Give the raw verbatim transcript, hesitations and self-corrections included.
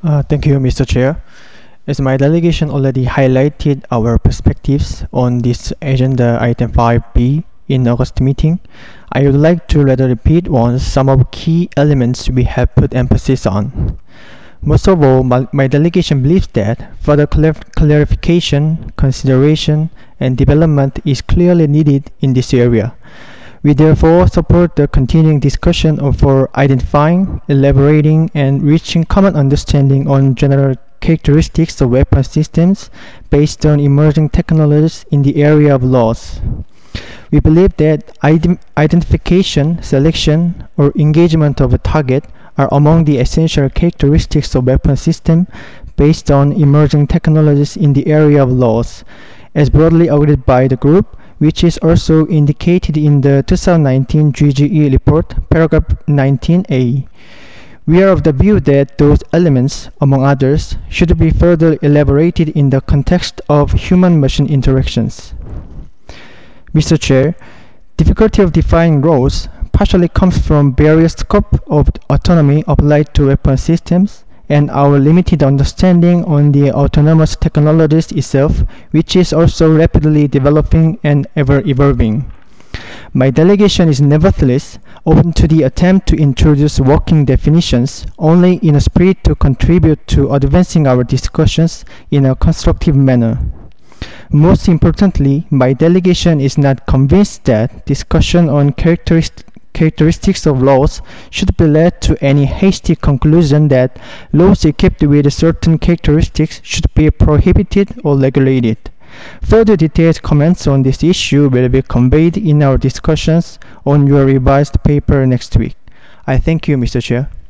Uh, thank you, Mister Chair. As my delegation already highlighted our perspectives on this agenda item five B in August meeting, I would like to rather repeat once some of key elements we have put emphasis on. Most of all, my, my delegation believes that further clar- clarification, consideration, and development is clearly needed in this area. We therefore support the continuing discussion of for identifying, elaborating, and reaching common understanding on general characteristics of weapon systems based on emerging technologies in the area of laws. We believe that idem- identification, selection, or engagement of a target are among the essential characteristics of weapon system based on emerging technologies in the area of laws, as broadly agreed by the group, which is also indicated in the two thousand nineteen G G E report, paragraph nineteen A. We are of the view that those elements, among others, should be further elaborated in the context of human-machine interactions. Mister Chair, difficulty of defining roles partially comes from various scope of autonomy applied to weapon systems and our limited understanding on the autonomous technologies itself, which is also rapidly developing and ever evolving. My delegation is nevertheless open to the attempt to introduce working definitions only in a spirit to contribute to advancing our discussions in a constructive manner. Most importantly, my delegation is not convinced that discussion on characteris- characteristics of laws should be led to any hasty conclusion that laws equipped with certain characteristics should be prohibited or regulated. Further detailed comments on this issue will be conveyed in our discussions on your revised paper next week. I thank you, Mister Chair.